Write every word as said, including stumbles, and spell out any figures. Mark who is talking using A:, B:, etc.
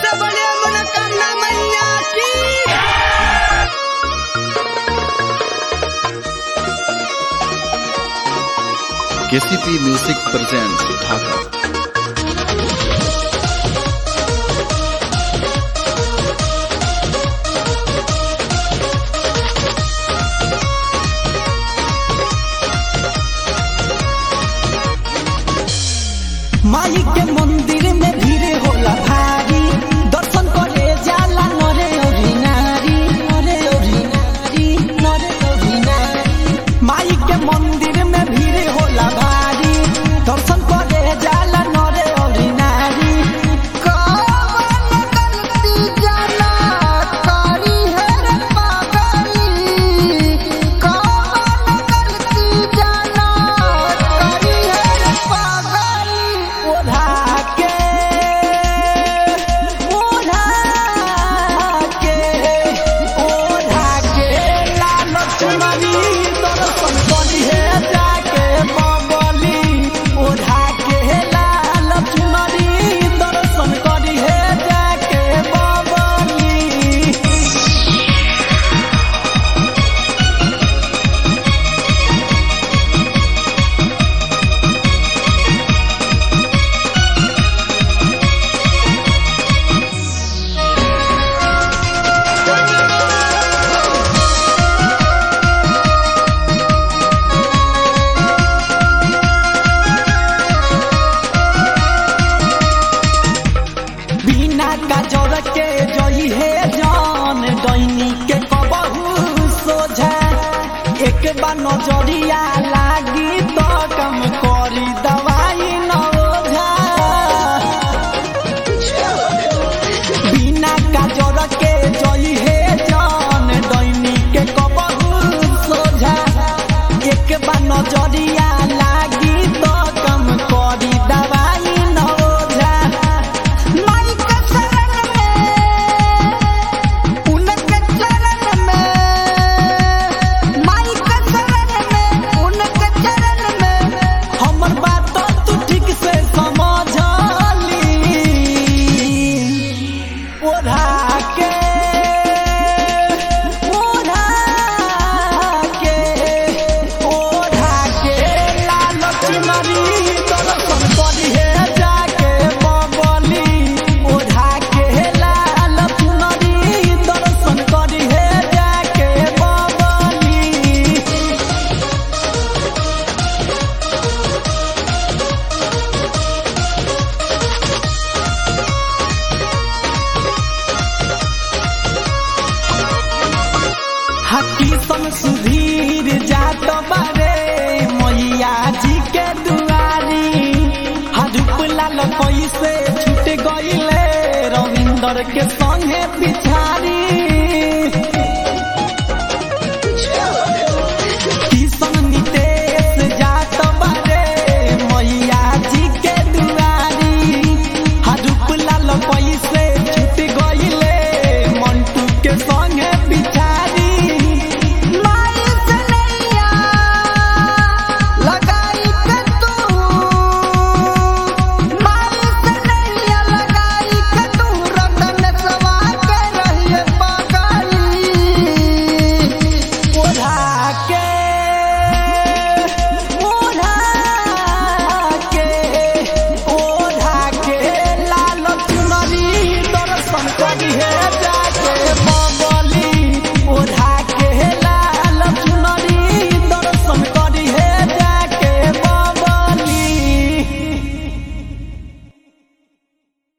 A: से बड़े मनोकामना मैया की।
B: KCP music presents Dhaka.
C: माई के मंदिर में भीड़ होला भारी, दर्शन करे जाला नरे और नारी, नरे और नारी, नरे और नारी। माई के मंदिर में भीड़ होला भारी, दर्शन करे जाला नरे और नारी। कौन गलती जाना करी है रे पागली, कौन गलती जाना करी है रे पागली। ओढ़ा के ओढ़ा के ओढ़ा के लाल चुनरी दर्शन करी है जाके बबली। ओढ़ा के लाल चुनरी दर्शन करी है जाके बबली। बिना काजर के जई है जान दैनी के कबहू सोझा। एक बार नजरिया लागी तो कम करी दवाई न ओझा। बिना काजर के जई है जान दैनी के कबहू सोझा। एक बार नजरिया लागी तो कम करी दवाई न ओझा। माई के शरण में उनके चरण में, माई के शरण में उनके चरण में हमर बात तू ठीक से समझली। ओढ़ा के ओढ़ा के ओढ़ा के लाल चुनरी दर्शन करी है जाके बबली। ओढ़ा के लाल चुनरी दर्शन करी है जाके बबली। हकी सन सुधीर जात बारे मैया जी के दुआरी। हरूप लाल कैसे छूट गईले रविंदर के संगे पिछारी।